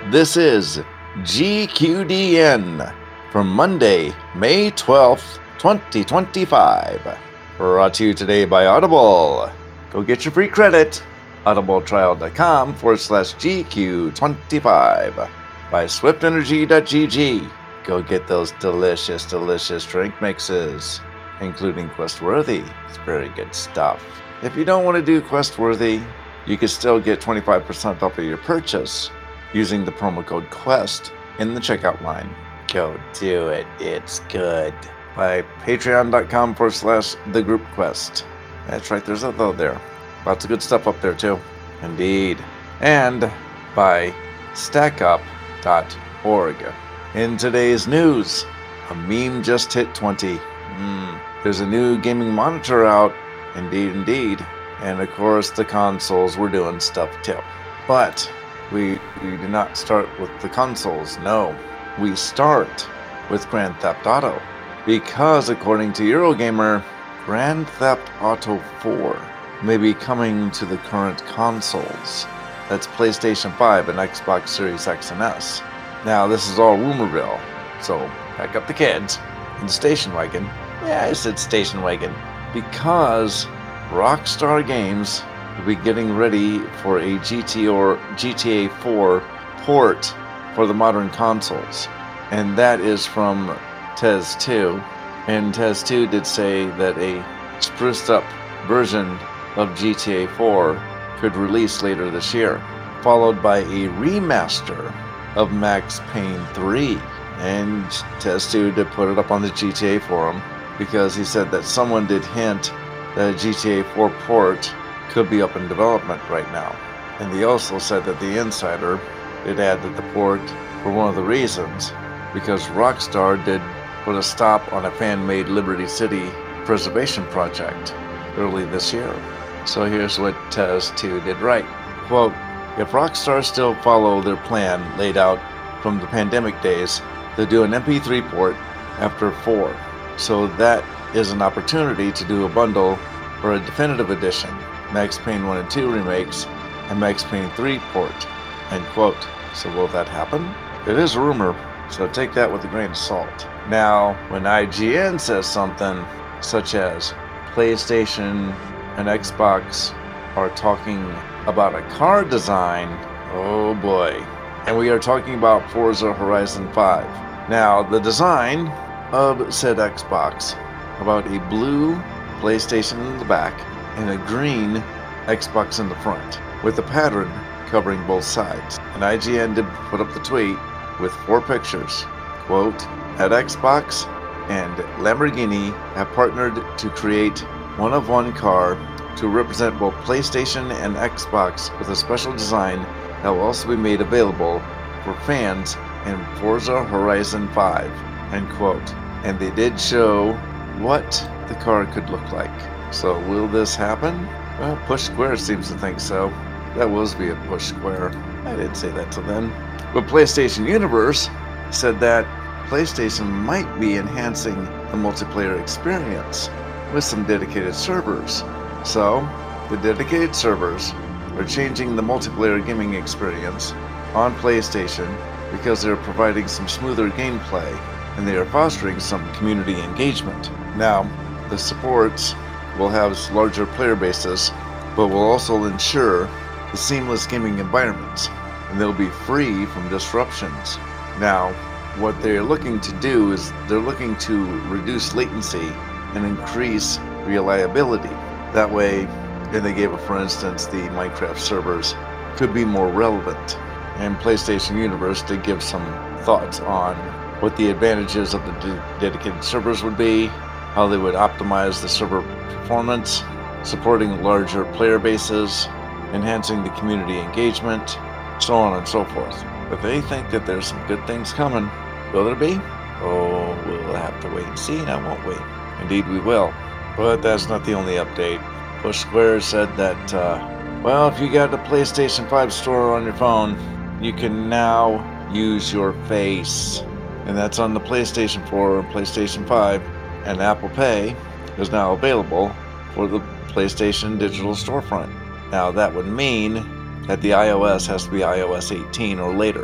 This is GQDN for Monday, May 12th, 2025. Brought to you today by Audible. Go get your free credit. audibletrial.com/GQ25. By SwiftEnergy.gg. Go get those delicious drink mixes, including Questworthy. It's very good stuff. If you don't want to do Questworthy, you can still get 25% off of your purchase using the promo code QUEST in the checkout line. Go do it. It's good. By patreon.com/thegroupquest. That's right, there's a though there. Lots of good stuff up there too. Indeed. And by stackup.org. In today's news, a meme just hit 20. There's a new gaming monitor out. Indeed. And of course, the consoles were doing stuff too. But we do not start with the consoles. No, we start with Grand Theft Auto. Because according to Eurogamer, Grand Theft Auto 4 may be coming to the current consoles. That's PlayStation 5 and Xbox Series X and S. Now, this is all rumorville, so back up the kids in the station wagon. Yeah, I said station wagon. Because Rockstar Games will be getting ready for a GTA 4 port for the modern consoles. And that is from Tez 2. And Tez 2 did say that a spruced up version of GTA 4 could release later this year, followed by a remaster of Max Payne 3. And Tez 2 did put it up on the GTA forum because he said that someone did hint that a GTA 4 port could be up in development right now. And they also said that the Insider did add that the port were one of the reasons because Rockstar did put a stop on a fan-made Liberty City preservation project early this year. So here's what Tez 2 did right. Quote, if Rockstar still follow their plan laid out from the pandemic days, they'll do an MP3 port after 4. So that is an opportunity to do a bundle or a definitive edition, Max Payne 1 and 2 remakes, and Max Payne 3 port, end quote. So will that happen? It is a rumor, so take that with a grain of salt. Now, when IGN says something such as PlayStation and Xbox are talking about a car design, oh boy. And we are talking about Forza Horizon 5. Now, the design of said Xbox, about a blue PlayStation in the back and a green Xbox in the front, with a pattern covering both sides. And IGN did put up the tweet with 4 pictures. Quote, at Xbox and Lamborghini have partnered to create one-of-one car to represent both PlayStation and Xbox with a special design that will also be made available for fans in Forza Horizon 5, end quote. And they did show what the car could look like. So will this happen? Well, Push Square seems to think so. That was via Push Square. I didn't say that to them. But PlayStation Universe said that PlayStation might be enhancing the multiplayer experience with some dedicated servers. So, the dedicated servers are changing the multiplayer gaming experience on PlayStation because they're providing some smoother gameplay and they are fostering some community engagement. Now, the supports will have larger player bases, but will also ensure the seamless gaming environments, and they'll be free from disruptions. Now, what they're looking to do is they're looking to reduce latency and increase reliability. That way, and they gave it, for instance, the Minecraft servers could be more relevant. And PlayStation Universe did give some thoughts on what the advantages of the dedicated servers would be, how they would optimize the server performance, supporting larger player bases, enhancing the community engagement, so on and so forth. But they think that there's some good things coming. Will there be? Oh, we'll have to wait and see now, won't we? Indeed we will. But that's not the only update. Push Square said that, well, if you got the PlayStation 5 store on your phone, you can now use your face. And that's on the PlayStation 4 and PlayStation 5. And Apple Pay is now available for the PlayStation Digital Storefront. Now, that would mean that the iOS has to be iOS 18 or later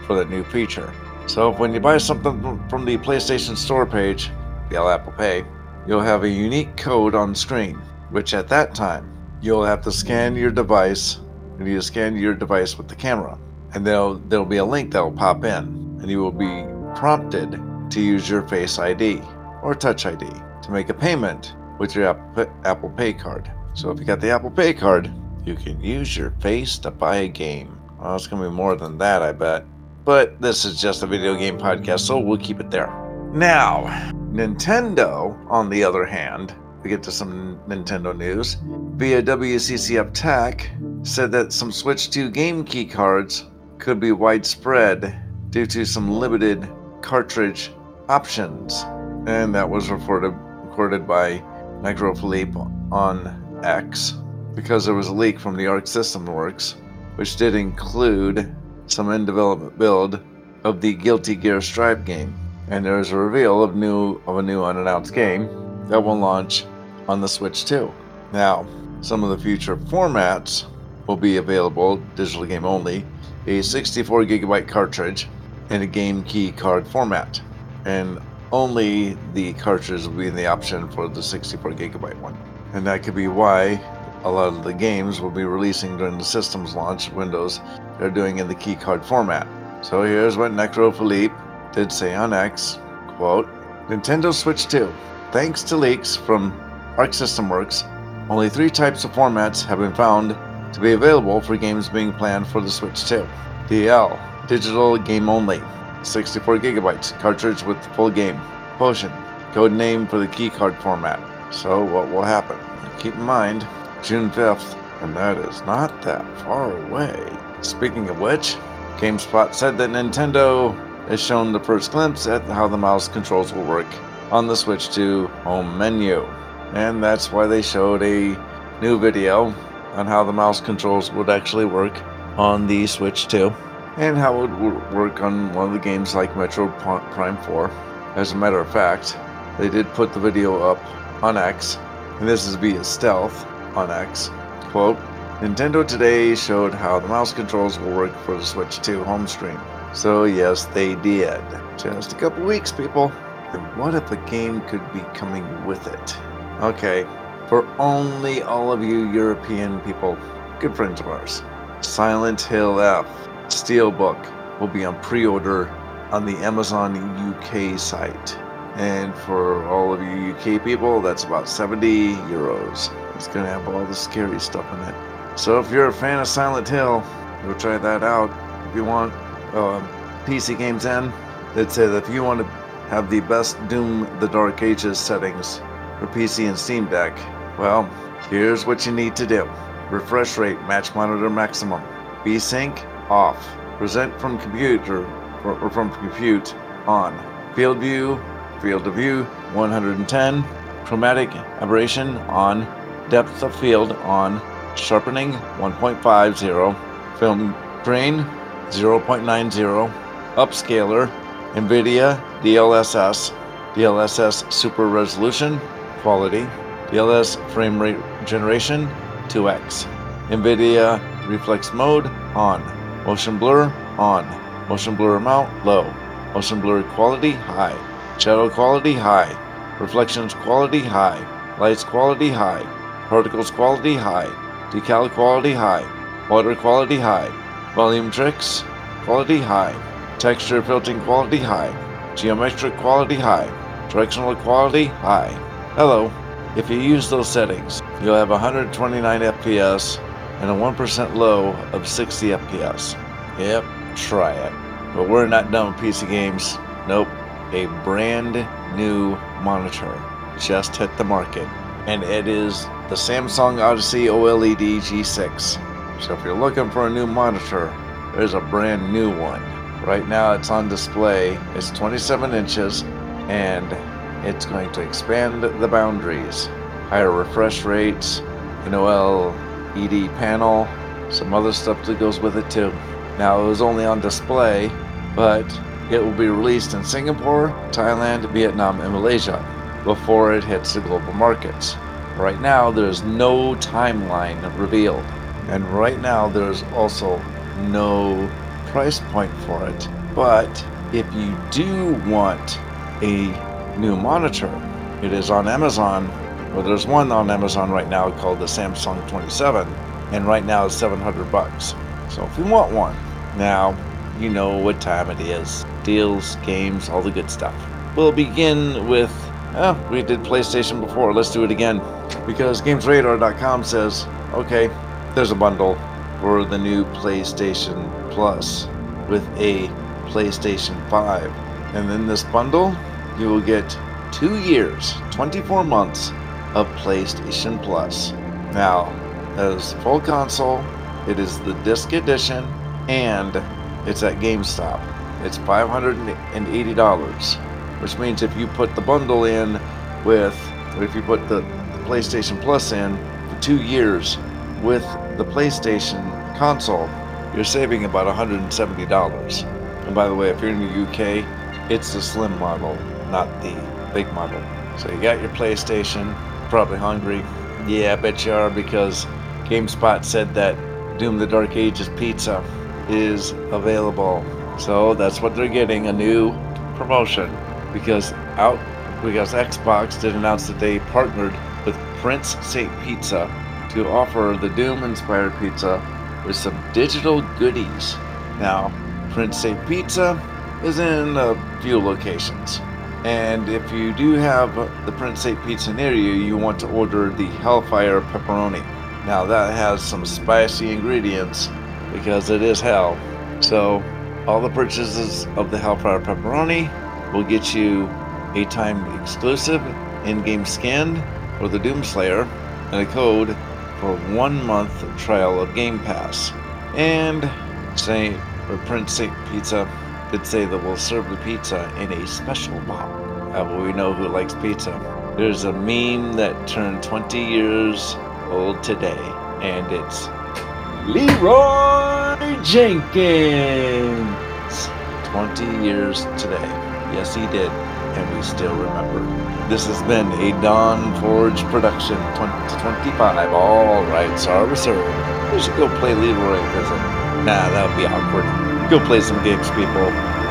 for that new feature. So when you buy something from the PlayStation Store page via Apple Pay, you'll have a unique code on screen, which at that time, you'll have to scan your device. You need to scan your device with the camera. And there'll be a link that will pop in, and you will be prompted to use your Face ID or Touch ID to make a payment with your Apple Pay card. So if you got the Apple Pay card, you can use your face to buy a game. Well, it's going to be more than that, I bet. But this is just a video game podcast, so we'll keep it there. Now, Nintendo, on the other hand, we get to some Nintendo news. Via WCCF Tech, said that some Switch 2 game key cards could be widespread due to some limited cartridge options. And that was recorded by Necrophilippe on X, because there was a leak from the Arc System Works, which did include some in-development build of the Guilty Gear Strive game. And there is a reveal of a new unannounced game that will launch on the Switch 2. Now, some of the future formats will be available, digital game only, a 64GB cartridge, and a game key card format. And only the cartridge will be in the option for the 64GB one. And that could be why a lot of the games will be releasing during the system's launch windows they're doing in the key card format. So here's what Necrophilippe did say on X, quote, Nintendo Switch 2. Thanks to leaks from Arc System Works, only 3 types of formats have been found to be available for games being planned for the Switch 2. DL, digital game only, 64GB, cartridge with the full game. Potion, code name for the key card format. So what will happen? Keep in mind, June 5th, and that is not that far away. Speaking of which, GameSpot said that Nintendo has shown the first glimpse at how the mouse controls will work on the Switch 2 home menu. And that's why they showed a new video on how the mouse controls would actually work on the Switch 2 and how it would work on one of the games like Metroid Prime 4. As a matter of fact, they did put the video up on X, and this is via stealth on X. Quote, Nintendo today showed how the mouse controls will work for the Switch 2 home screen. So yes, they did. Just a couple weeks, people. And what if a game could be coming with it? Okay, for only all of you European people, good friends of ours, Silent Hill F Steelbook will be on pre-order on the Amazon UK site. And for all of you UK people, that's about 70 euros. It's going to have all the scary stuff in it. So if you're a fan of Silent Hill, go try that out. If you want PC Games N, it said that if you want to have the best Doom the Dark Ages settings for PC and Steam Deck, well, here's what you need to do. Refresh rate, match monitor maximum. VSync, off. Present from computer, or from compute, on. Field of view, 110. Chromatic aberration, on. Depth of field, on. Sharpening, 1.50. Film grain, 0.90. Upscaler, NVIDIA DLSS Super Resolution, quality. DLS frame rate generation, 2x. NVIDIA reflex mode, on. Motion blur, on. Motion blur amount, low. Motion blur quality, high. Shadow quality, high. Reflections quality, high. Lights quality, high. Particles quality, high. Decal quality, high. Water quality, high. Volume tricks quality, high. Texture filtering quality, high. Geometric quality, high. Directional quality, high. Hello. If you use those settings, you'll have 129 FPS and a 1% low of 60 FPS. Yep, try it. But we're not done with PC games. Nope. A brand new monitor just hit the market, and it is the Samsung Odyssey OLED G6. So if you're looking for a new monitor, there's a brand new one. Right now it's on display. It's 27 inches, and it's going to expand the boundaries. Higher refresh rates, an OLED panel, some other stuff that goes with it too. Now, it was only on display, but it will be released in Singapore, Thailand, Vietnam, and Malaysia before it hits the global markets. Right now, there's no timeline revealed. And right now, there's also no price point for it. But if you do want a new monitor, it is on Amazon. Well, there's one on Amazon right now called the Samsung 27, and right now it's $700. So if you want one, now you know what time it is. Deals, games, all the good stuff. We'll begin with, we did PlayStation before, let's do it again. Because GamesRadar.com says, okay, there's a bundle for the new PlayStation Plus with a PlayStation 5. And in this bundle, you will get 2 years, 24 months of PlayStation Plus. Now, as full console, it is the disc edition, and it's at GameStop. It's $580, which means if you put the bundle in if you put the PlayStation Plus in for 2 years with the PlayStation console, you're saving about $170. And by the way, if you're in the UK, it's the slim model, not the big model. So you got your PlayStation, probably hungry. Yeah, I bet you are, because GameSpot said that Doom the Dark Ages pizza is available. So that's what they're getting, a new promotion, because Xbox did announce that they partnered with Prince St. Pizza to offer the Doom-inspired pizza with some digital goodies. Now, Prince St. Pizza is in a few locations, and if you do have the Prince St. Pizza near you, you want to order the Hellfire Pepperoni. Now that has some spicy ingredients because it is hell. So all the purchases of the Hellfire Pepperoni will get you a timed exclusive in-game skin for the Doomslayer and a code for 1 month trial of Game Pass. And Prince St. Pizza did say that we'll serve the pizza in a special box. Well, we know who likes pizza. There's a meme that turned 20 years old today, and it's Leroy Jenkins. 20 years today. Yes, he did, and we still remember. This has been a Dawn Forge production, 2025. All rights are reserved. We should go play Leroy because, that would be awkward. Go play some games, people.